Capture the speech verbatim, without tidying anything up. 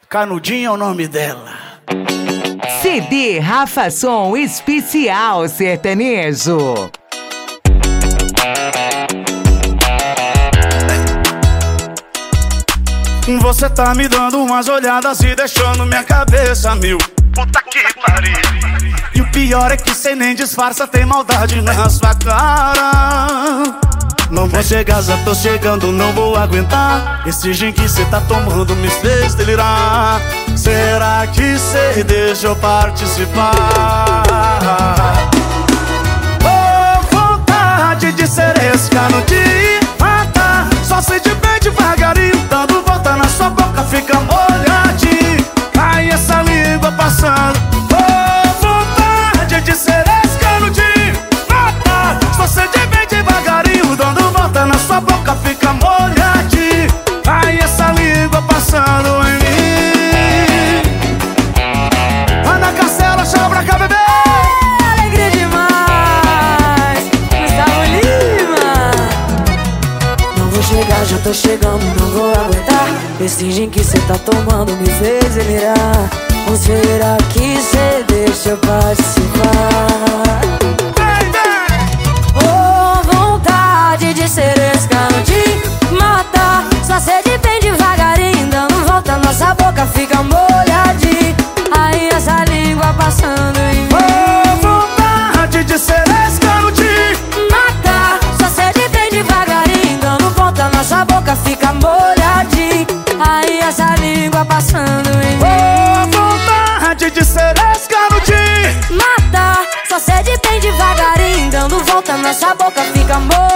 Canudinho é o nome dela. C D Rafa Som Especial Sertanejo. Você tá me dando umas olhadas e deixando minha cabeça mil. Puta que pariu. E o pior é que cê nem disfarça, tem maldade na sua cara. Não vou chegar, já tô chegando, não vou aguentar. Esse gin que cê tá tomando me fez delirar. Será que cê deixa eu participar? Oh, vontade de ser esse canudinho, mata. Só sei de bem devagarinho, dando volta na sua boca, fica molhadinho. Ai, essa língua passando. Oh, vontade de ser esse canudinho, mata. Só sei de bem devagarinho, dando volta na sua boca, fica molhadinho. Ai, essa língua passando em mim. Ana Castela, chama pra cá, bebê. Alegria demais, Gustavo Lima. Não vou chegar, já tô chegando, não vou aguentar. Esse gin que cê tá tomando me fez delirar. Ou será que cê deixa eu participar? Oh, vontade de ser esse canudinho, mata. Só cede bem devagarinho, dando volta, nossa boca fica molhadinha. Aí essa língua passando em mim. Oh, vontade de ser esse canudinho, mata. Só cede bem devagarinho, dando volta, nossa boca fica molhadinha. Aí essa língua passando em mim. oh, vontade de ser esse canudinho, mata. Só cede bem devagarinho, dando volta, nossa boca fica molhadinha.